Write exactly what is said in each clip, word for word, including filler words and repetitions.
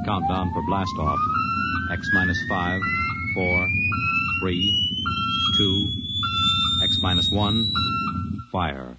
countdown for blast off. X minus five, four, three, two, X minus one, fire.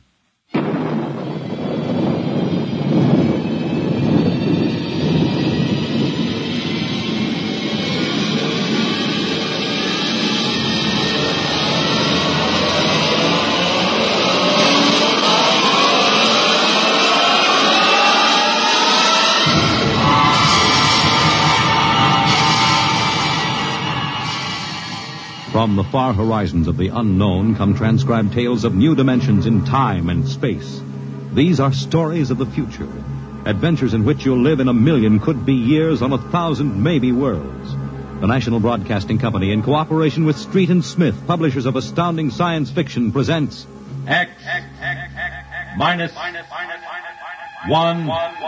From the far horizons of the unknown come transcribed tales of new dimensions in time and space. These are stories of the future, adventures in which you'll live in a million could-be years on a thousand maybe worlds. The National Broadcasting Company, in cooperation with Street and Smith, publishers of astounding science fiction, presents X, minus, one.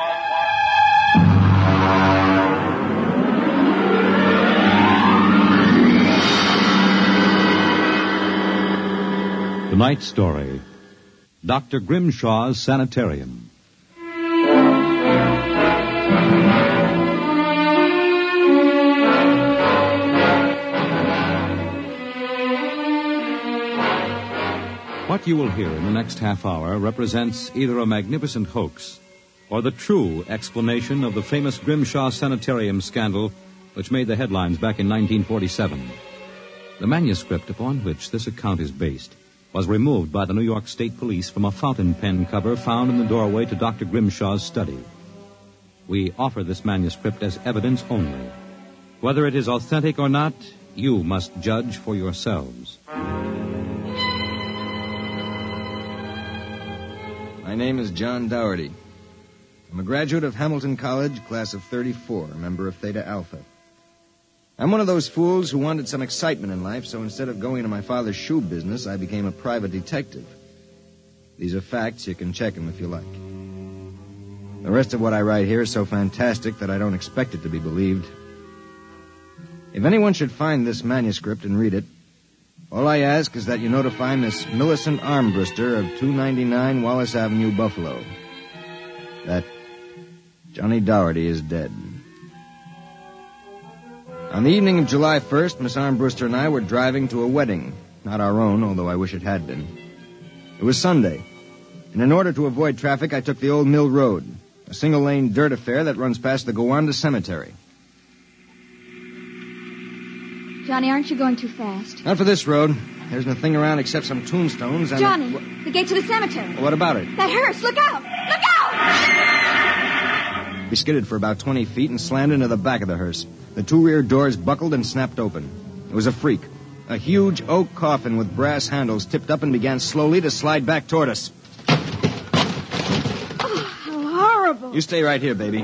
Tonight's story, Doctor Grimshaw's Sanitarium. What you will hear in the next half hour represents either a magnificent hoax or the true explanation of the famous Grimshaw Sanitarium scandal which made the headlines back in nineteen forty-seven. The manuscript upon which this account is based was removed by the New York State Police from a fountain pen cover found in the doorway to Doctor Grimshaw's study. We offer this manuscript as evidence only. Whether it is authentic or not, you must judge for yourselves. My name is John Dougherty. I'm a graduate of Hamilton College, class of thirty-four, a member of Theta Alpha. I'm one of those fools who wanted some excitement in life, so instead of going into my father's shoe business, I became a private detective. These are facts. You can check them if you like. The rest of what I write here is so fantastic that I don't expect it to be believed. If anyone should find this manuscript and read it, all I ask is that you notify Miss Millicent Armbruster of two ninety-nine Wallace Avenue, Buffalo, that Johnny Dougherty is dead. On the evening of July first, Miss Armbruster and I were driving to a wedding. Not our own, although I wish it had been. It was Sunday, and in order to avoid traffic, I took the Old Mill Road, a single-lane dirt affair that runs past the Gowanda Cemetery. Johnny, aren't you going too fast? Not for this road. There isn't a thing around except some tombstones and... Johnny, a... the gate to the cemetery. What about it? That hearse, look out! Look out! We skidded for about twenty feet and slammed into the back of the hearse. The two rear doors buckled and snapped open. It was a freak. A huge oak coffin with brass handles tipped up and began slowly to slide back toward us. Oh, how horrible. You stay right here, baby.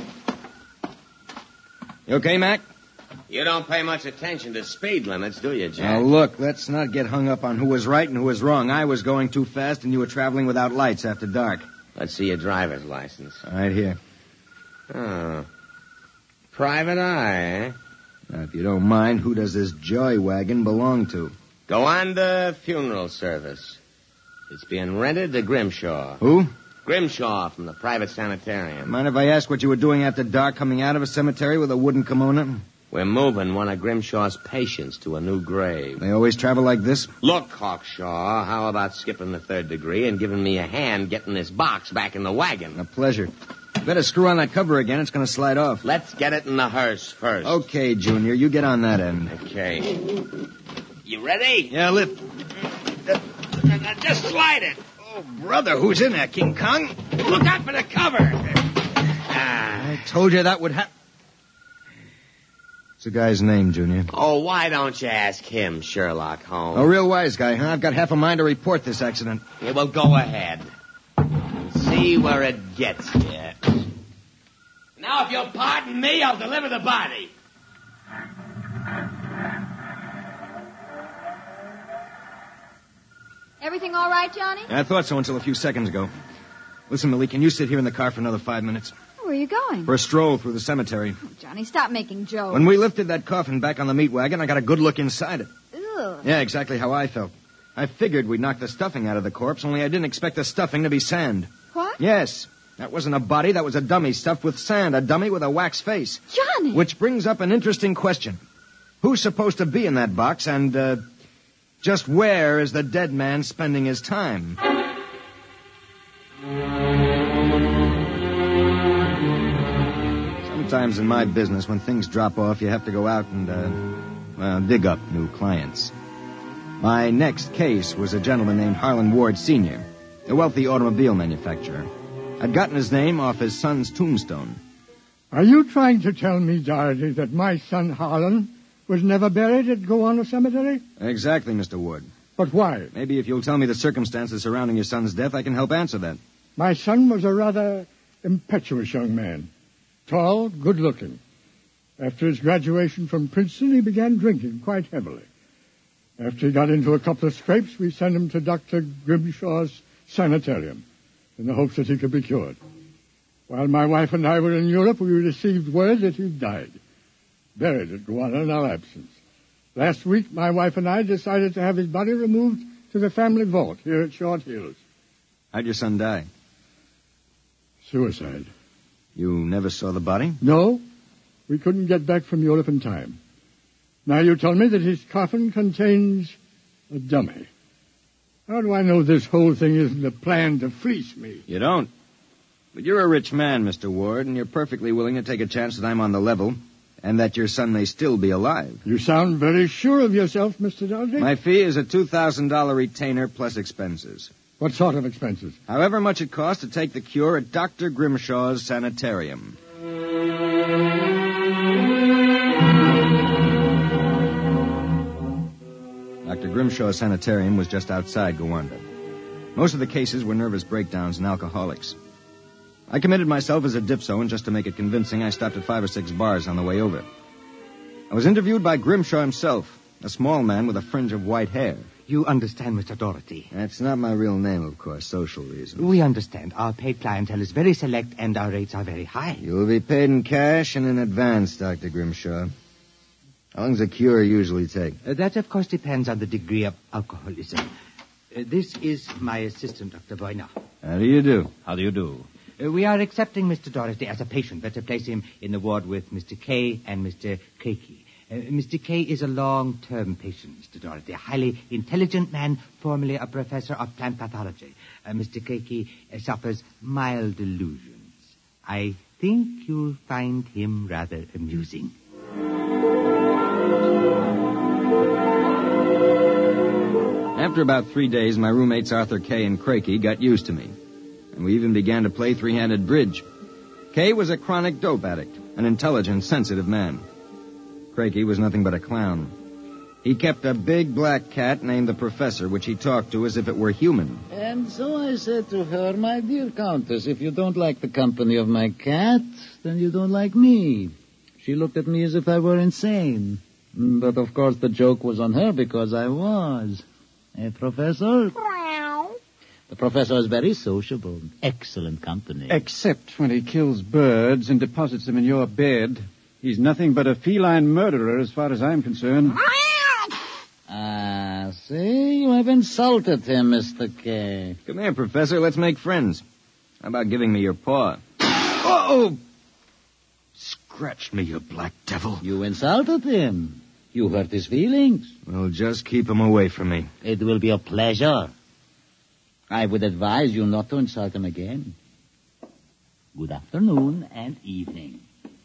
You okay, Mac? You don't pay much attention to speed limits, do you, Jack? Now, look, let's not get hung up on who was right and who was wrong. I was going too fast, and you were traveling without lights after dark. Let's see your driver's license. Right here. Oh. Private eye, eh? Now, if you don't mind, who does this joy wagon belong to? Gowanda Funeral Service. It's being rented to Grimshaw. Who? Grimshaw from the private sanitarium. Mind if I ask what you were doing after dark coming out of a cemetery with a wooden kimono? We're moving one of Grimshaw's patients to a new grave. They always travel like this? Look, Hawkshaw, how about skipping the third degree and giving me a hand getting this box back in the wagon? A pleasure. You better screw on that cover again. It's going to slide off. Let's get it in the hearse first. Okay, Junior. You get on that end. Okay. You ready? Yeah, lift. Just slide it. Oh, brother, who's in there, King Kong? Look out for the cover. Ah. I told you that would happen. What's the guy's name, Junior? Oh, why don't you ask him, Sherlock Holmes? A real wise guy, huh? I've got half a mind to report this accident. Yeah, well, go ahead. See where it gets you. Now, if you'll pardon me, I'll deliver the body. Everything all right, Johnny? I thought so until a few seconds ago. Listen, Millie, can you sit here in the car for another five minutes? Where are you going? For a stroll through the cemetery. Oh, Johnny, stop making jokes. When we lifted that coffin back on the meat wagon, I got a good look inside it. Ugh. Yeah, exactly how I felt. I figured we'd knock the stuffing out of the corpse, only I didn't expect the stuffing to be sand. What? Yes. That wasn't a body. That was a dummy stuffed with sand. A dummy with a wax face. Johnny! Which brings up an interesting question. Who's supposed to be in that box, and, uh, just where is the dead man spending his time? Sometimes in my business, when things drop off, you have to go out and, uh, well, dig up new clients. My next case was a gentleman named Harlan Ward Senior, a wealthy automobile manufacturer. I'd gotten his name off his son's tombstone. Are you trying to tell me, Doherty, that my son Harlan was never buried at Gowanus Cemetery? Exactly, Mister Ward. But why? Maybe if you'll tell me the circumstances surrounding your son's death, I can help answer that. My son was a rather impetuous young man. Tall, good-looking. After his graduation from Princeton, he began drinking quite heavily. After he got into a couple of scrapes, we sent him to Doctor Grimshaw's sanitarium in the hopes that he could be cured. While my wife and I were in Europe, we received word that he died, buried at Gowanus in our absence. Last week, my wife and I decided to have his body removed to the family vault here at Short Hills. How'd your son die? Suicide. You never saw the body? No. We couldn't get back from Europe in time. Now you tell me that his coffin contains a dummy. How do I know this whole thing isn't a plan to fleece me? You don't. But you're a rich man, Mister Ward, and you're perfectly willing to take a chance that I'm on the level and that your son may still be alive. You sound very sure of yourself, Mister Doherty. My fee is a two thousand dollars retainer plus expenses. What sort of expenses? However much it costs to take the cure at Doctor Grimshaw's sanitarium. Doctor Grimshaw's sanitarium was just outside Gowanda. Most of the cases were nervous breakdowns and alcoholics. I committed myself as a dipso, and just to make it convincing, I stopped at five or six bars on the way over. I was interviewed by Grimshaw himself, a small man with a fringe of white hair. You understand, Mister Doherty. That's not my real name, of course, social reasons. We understand. Our paid clientele is very select, and our rates are very high. You will be paid in cash and in advance, Doctor Grimshaw. How long does a cure usually take? Uh, that, of course, depends on the degree of alcoholism. Uh, this is my assistant, Doctor Boyner. How do you do? How do you do? Uh, we are accepting Mister Doherty as a patient. Better place him in the ward with Mister Kay and Mister Keiki. Uh, Mister Kay is a long-term patient, Mister Doherty, a highly intelligent man, formerly a professor of plant pathology. Uh, Mister Keiki uh, suffers mild delusions. I think you'll find him rather amusing. After about three days, my roommates Arthur Kay and Crakey got used to me, and we even began to play three-handed bridge. Kay was a chronic dope addict, an intelligent, sensitive man. Crakey was nothing but a clown. He kept a big black cat named the Professor, which he talked to as if it were human. And so I said to her, my dear Countess, if you don't like the company of my cat, then you don't like me. She looked at me as if I were insane. But, of course, the joke was on her because I was. Eh, Professor? The Professor is very sociable. Excellent company. Except when he kills birds and deposits them in your bed. He's nothing but a feline murderer as far as I'm concerned. Ah, see? You have insulted him, Mister Kay. Come here, Professor. Let's make friends. How about giving me your paw? Oh! Scratched me, you black devil. You insulted him. You hurt his feelings. Well, just keep him away from me. It will be a pleasure. I would advise you not to insult him again. Good afternoon and evening.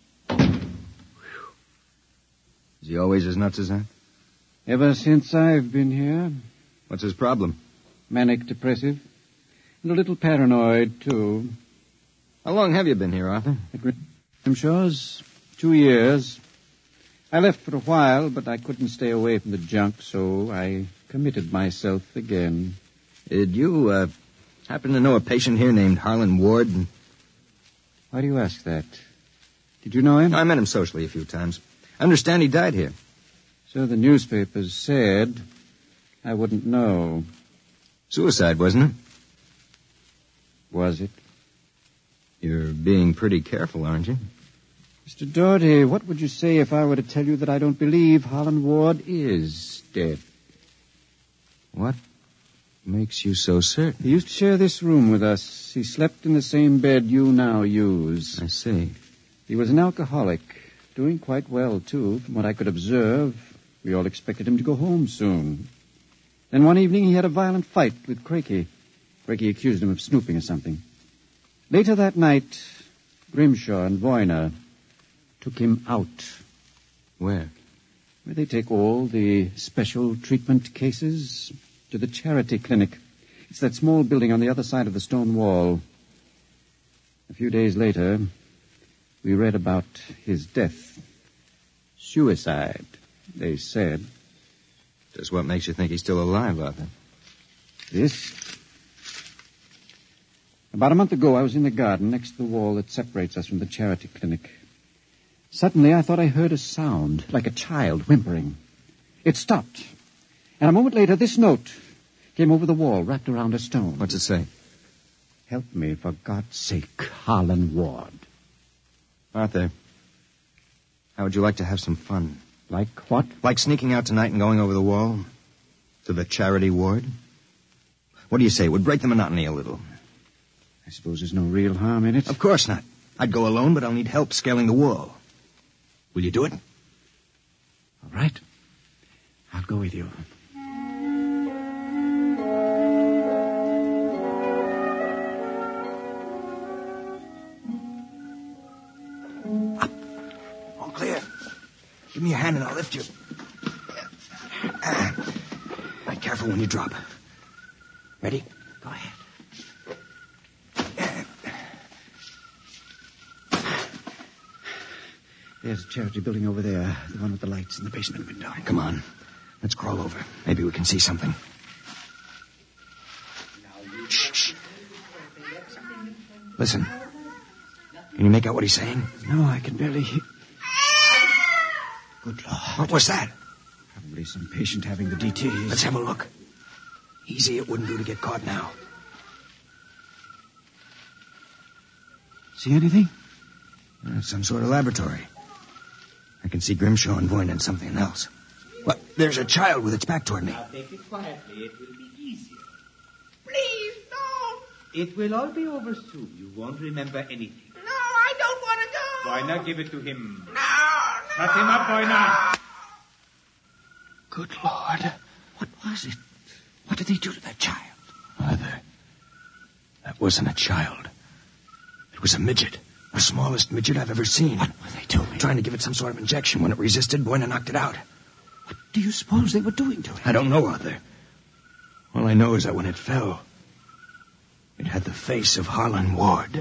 Is he always as nuts as that? Ever since I've been here. What's his problem? Manic depressive. And a little paranoid, too. How long have you been here, Arthur? At Grimshaw's. Two years. I left for a while, but I couldn't stay away from the junk, so I committed myself again. Did you, uh, happen to know a patient here named Harlan Ward? Why do you ask that? Did you know him? I met him socially a few times. I understand he died here. So the newspapers said. I wouldn't know. Suicide, wasn't it? Was it? You're being pretty careful, aren't you? Mister Doherty, what would you say if I were to tell you that I don't believe Harlan Ward is dead? What? makes you so certain? He used to share this room with us. He slept in the same bed you now use. I see. He was an alcoholic, doing quite well, too, from what I could observe. We all expected him to go home soon. Then one evening he had a violent fight with Crakey. Crakey accused him of snooping or something. Later that night, Grimshaw and Voyner took him out. Where? Where they take all the special treatment cases to the charity clinic. It's that small building on the other side of the stone wall. A few days later, we read about his death. Suicide, they said. Just what makes you think he's still alive, Arthur? This? About a month ago, I was in the garden next to the wall that separates us from the charity clinic. Suddenly, I thought I heard a sound, like a child whimpering. It stopped. And a moment later, this note came over the wall, wrapped around a stone. What's it say? Help me, for God's sake, Harlan Ward. Arthur, how would you like to have some fun? Like what? Like sneaking out tonight and going over the wall? To the charity ward? What do you say? It would break the monotony a little. I suppose there's no real harm in it. Of course not. I'd go alone, but I'll need help scaling the wall. Will you do it? All right. I'll go with you. Up. All clear. Give me your hand and I'll lift you. Uh, be careful when you drop. Ready? Go ahead. There's a charity building over there, the one with the lights in the basement window. Come on. Let's crawl over. Maybe we can see something. Shh, shh. Listen. Can you make out what he's saying? No, I can barely hear. Good Lord. What was that? Probably some patient having the D T. Let's have a look. Easy, it wouldn't do to get caught now. See anything? Uh, some sort of laboratory. I can see Grimshaw and Voyner and something else. What? There's a child with its back toward me. Now take it quietly. It will be easier. Please, no. It will all be over soon. You won't remember anything. No, I don't want to go. Voyner, give it to him. No, no. Shut him up, Voyner. Good Lord. What was it? What did they do to that child? Arthur, that wasn't a child. It was a midget. The smallest midget I've ever seen. What were they doing? Trying to give it some sort of injection. When it resisted, Voyner knocked it out. What do you suppose they were doing to it? I don't know, Arthur. All I know is that when it fell, it had the face of Harlan Ward.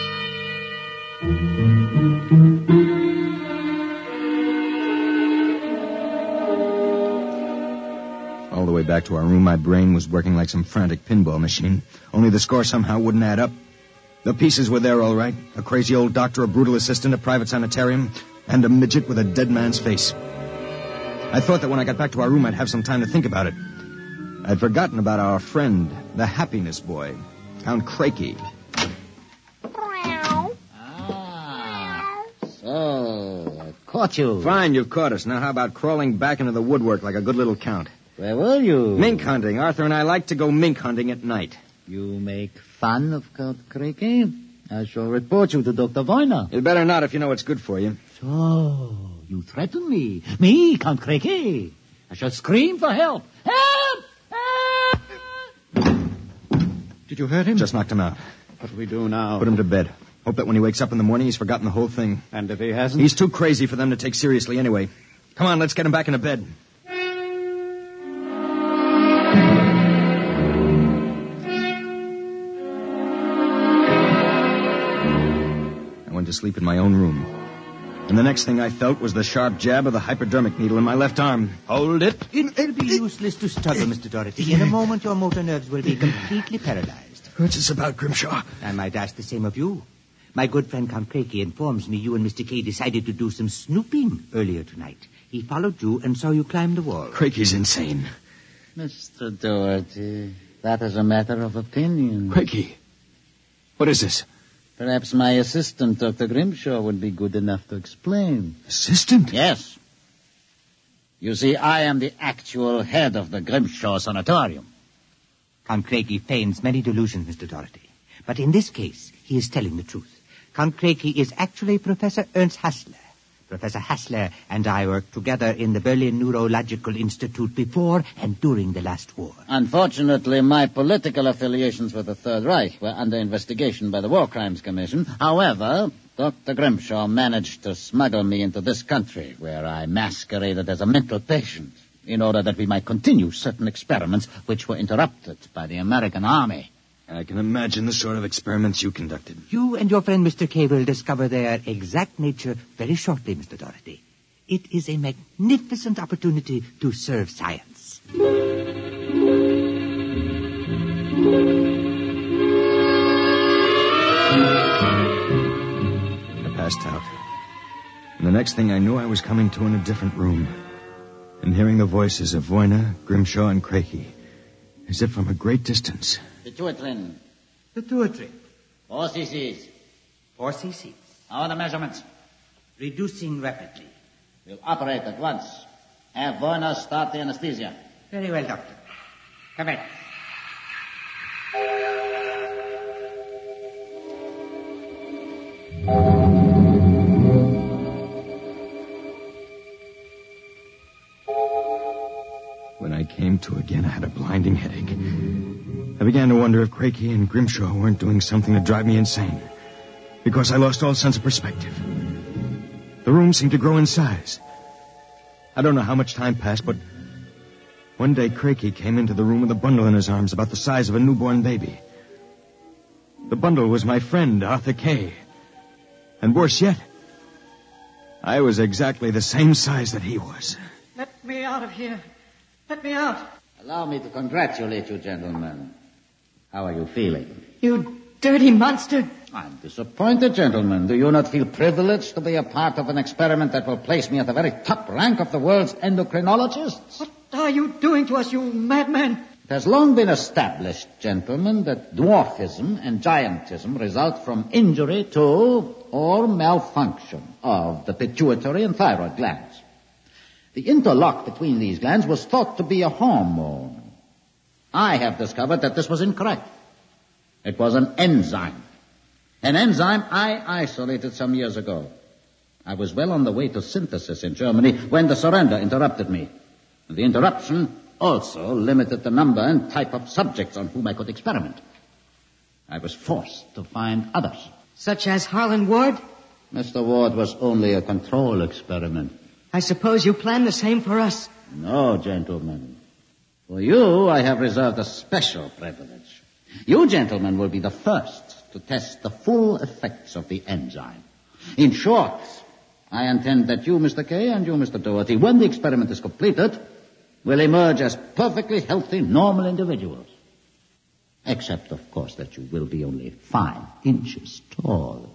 All the way back to our room, my brain was working like some frantic pinball machine. Only the score somehow wouldn't add up. The pieces were there all right. A crazy old doctor, a brutal assistant, a private sanitarium, and a midget with a dead man's face. I thought that when I got back to our room, I'd have some time to think about it. I'd forgotten about our friend, the happiness boy, Count Crakey. Ah, so, I caught you. Fine, you've caught us. Now how about crawling back into the woodwork like a good little count? Where were you? Mink hunting. Arthur and I like to go mink hunting at night. You make fun of Count Crakey? I shall report you to Doctor Voyner. You'd better not if you know it's good for you. So, you threaten me? Me, Count Crakey? I shall scream for help. Help! Help! Did you hurt him? Just knocked him out. What do we do now? Put him to bed. Hope that when he wakes up in the morning, he's forgotten the whole thing. And if he hasn't? He's too crazy for them to take seriously anyway. Come on, let's get him back into bed. I went to sleep in my own room. And the next thing I felt was the sharp jab of the hypodermic needle in my left arm. Hold it. It will be useless to struggle, Mister Doherty. In a moment, your motor nerves will be completely paralyzed. What's this about, Grimshaw? I might ask the same of you. My good friend Count Crakey informs me you and Mister Kay decided to do some snooping earlier tonight. He followed you and saw you climb the wall. Crakey's insane. Mister Doherty, that is a matter of opinion. Crakey, what is this? Perhaps my assistant, Doctor Grimshaw, would be good enough to explain. Assistant? Yes. You see, I am the actual head of the Grimshaw Sanatorium. Count Craigie feigns many delusions, Mister Doherty. But in this case, he is telling the truth. Count Craigie is actually Professor Ernst Hassler. Professor Hassler and I worked together in the Berlin Neurological Institute before and during the last war. Unfortunately, my political affiliations with the Third Reich were under investigation by the War Crimes Commission. However, Doctor Grimshaw managed to smuggle me into this country, where I masqueraded as a mental patient, in order that we might continue certain experiments which were interrupted by the American army. I can imagine the sort of experiments you conducted. You and your friend Mister Kay will discover their exact nature very shortly, Mister Doherty. It is a magnificent opportunity to serve science. I passed out. And the next thing I knew, I was coming to in a different room and hearing the voices of Voyna, Grimshaw, and Craigie, as if from a great distance. Pituitrin. Pituitrin. Four cc's. Four cc's. How are the measurements? Reducing rapidly. We'll operate at once. Have Voyna start the anesthesia. Very well, Doctor. Come in. When I came to again, I had a blinding headache. I began to wonder if Craigie and Grimshaw weren't doing something to drive me insane, because I lost all sense of perspective. The room seemed to grow in size. I don't know how much time passed, but one day Craigie came into the room with a bundle in his arms about the size of a newborn baby. The bundle was my friend, Arthur Kay. And worse yet, I was exactly the same size that he was. Let me out of here. Let me out. Allow me to congratulate you, gentlemen. How are you feeling? You dirty monster. I'm disappointed, gentlemen. Do you not feel privileged to be a part of an experiment that will place me at the very top rank of the world's endocrinologists? What are you doing to us, you madman? It has long been established, gentlemen, that dwarfism and giantism result from injury to or malfunction of the pituitary and thyroid glands. The interlock between these glands was thought to be a hormone. I have discovered that this was incorrect. It was an enzyme. An enzyme I isolated some years ago. I was well on the way to synthesis in Germany when the surrender interrupted me. The interruption also limited the number and type of subjects on whom I could experiment. I was forced to find others. Such as Harlan Ward? Mister Ward was only a control experiment. I suppose you plan the same for us. No, gentlemen. For you, I have reserved a special privilege. You, gentlemen, will be the first to test the full effects of the enzyme. In short, I intend that you, Mister Kay, and you, Mister Doherty, when the experiment is completed, will emerge as perfectly healthy, normal individuals. Except, of course, that you will be only five inches tall.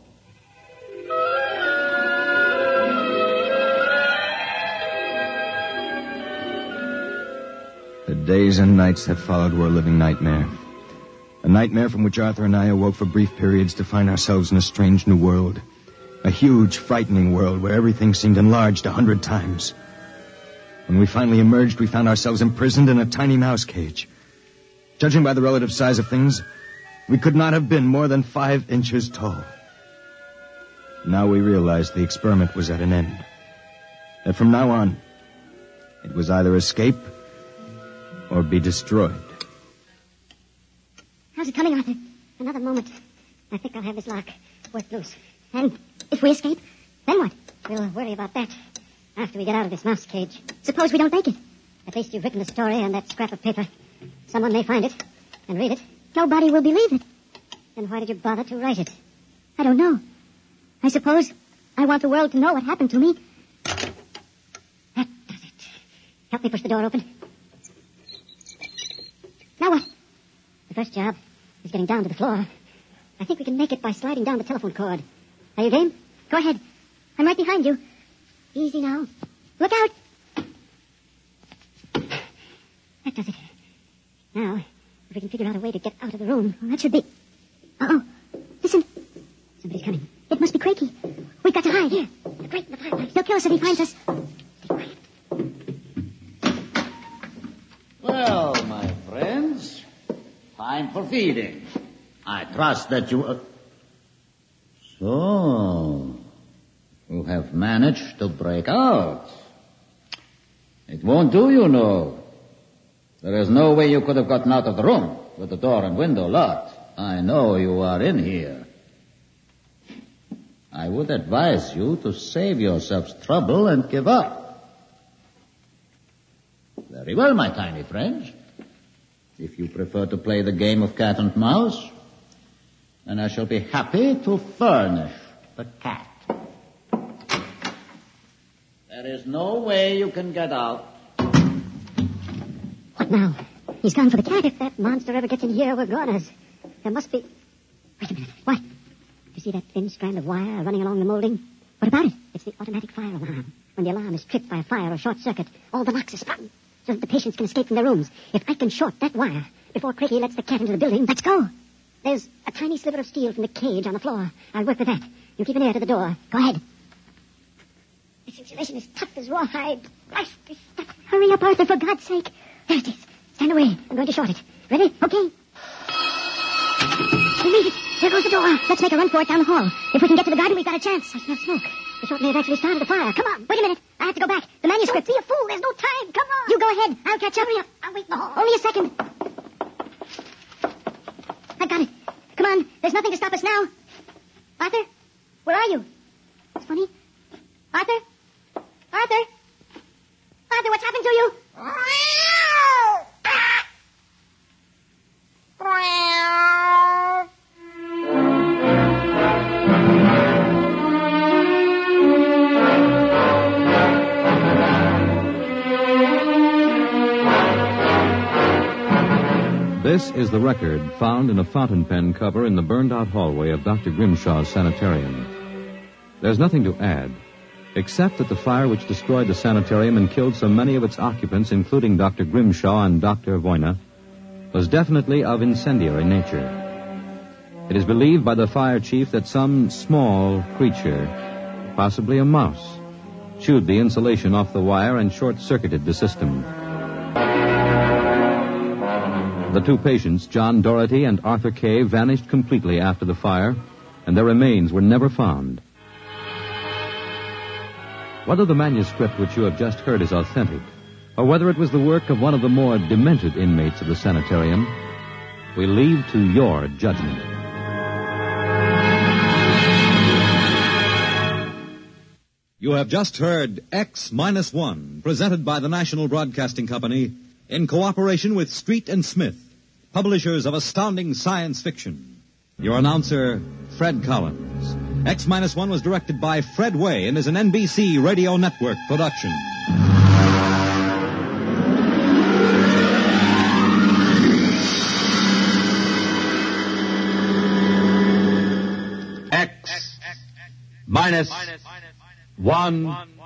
The days and nights that followed were a living nightmare. A nightmare from which Arthur and I awoke for brief periods to find ourselves in a strange new world. A huge, frightening world where everything seemed enlarged a hundred times. When we finally emerged, we found ourselves imprisoned in a tiny mouse cage. Judging by the relative size of things, we could not have been more than five inches tall. Now we realized the experiment was at an end. That from now on, it was either escape or be destroyed. How's it coming, Arthur? Another moment. I think I'll have this lock worked loose. And if we escape, then what? We'll worry about that after we get out of this mouse cage. Suppose we don't make it. At least you've written the story on that scrap of paper. Someone may find it and read it. Nobody will believe it. Then why did you bother to write it? I don't know. I suppose I want the world to know what happened to me. That does it. Help me push the door open. Now what? The first job is getting down to the floor. I think we can make it by sliding down the telephone cord. Are you game? Go ahead. I'm right behind you. Easy now. Look out! That does it. Now, if we can figure out a way to get out of the room, well, that should be... Uh-oh. Listen. Somebody's coming. It must be Craigie. We've got to hide. Here. The grate in the fireplace. He'll kill us if he finds us. Be quiet. Well, my friends, I'm for feeding. I trust that you... Uh... So, you have managed to break out. It won't do, you know. There is no way you could have gotten out of the room with the door and window locked. I know you are in here. I would advise you to save yourselves trouble and give up. Very well, my tiny friends. If you prefer to play the game of cat and mouse, then I shall be happy to furnish the cat. There is no way you can get out. What now? He's gone for the cat. If that monster ever gets in here, we're goners. There must be... Wait a minute. What? You see that thin strand of wire running along the molding? What about it? It's the automatic fire alarm. When the alarm is tripped by a fire or short circuit, all the locks are sprung so that the patients can escape from their rooms. If I can short that wire before Craigie lets the cat into the building, let's go. There's a tiny sliver of steel from the cage on the floor. I'll work with that. You keep an ear to the door. Go ahead. This insulation is tough as rawhide. Christ, this stuff. Hurry up, Arthur, for God's sake. There it is. Stand away. I'm going to short it. Ready? Okay. We made it. There goes the door. Let's make a run for it down the hall. If we can get to the garden, we've got a chance. I smell smoke. The short may have actually started the fire. Come on. Wait a minute. I have to go back. The manuscript. Don't be a fool. There's no time. Come on. You go ahead. I'll catch up. Hurry up. I'll wait in the hall. Only a second. I've got it. Come on. There's nothing to stop us now. Arthur? Where are you? It's funny. Arthur? Arthur? Arthur, what's happened to you? This is the record found in a fountain pen cover in the burned-out hallway of Doctor Grimshaw's sanitarium. There's nothing to add, except that the fire which destroyed the sanitarium and killed so many of its occupants, including Doctor Grimshaw and Doctor Voyna, was definitely of incendiary nature. It is believed by the fire chief that some small creature, possibly a mouse, chewed the insulation off the wire and short-circuited the system. The two patients, John Doherty and Arthur Kay, vanished completely after the fire, and their remains were never found. Whether the manuscript which you have just heard is authentic, or whether it was the work of one of the more demented inmates of the sanitarium, we leave to your judgment. You have just heard X Minus One, presented by the National Broadcasting Company in cooperation with Street and Smith, publishers of astounding science fiction. Your announcer, Fred Collins. X Minus One was directed by Fred Way and is an N B C Radio Network production. X minus one.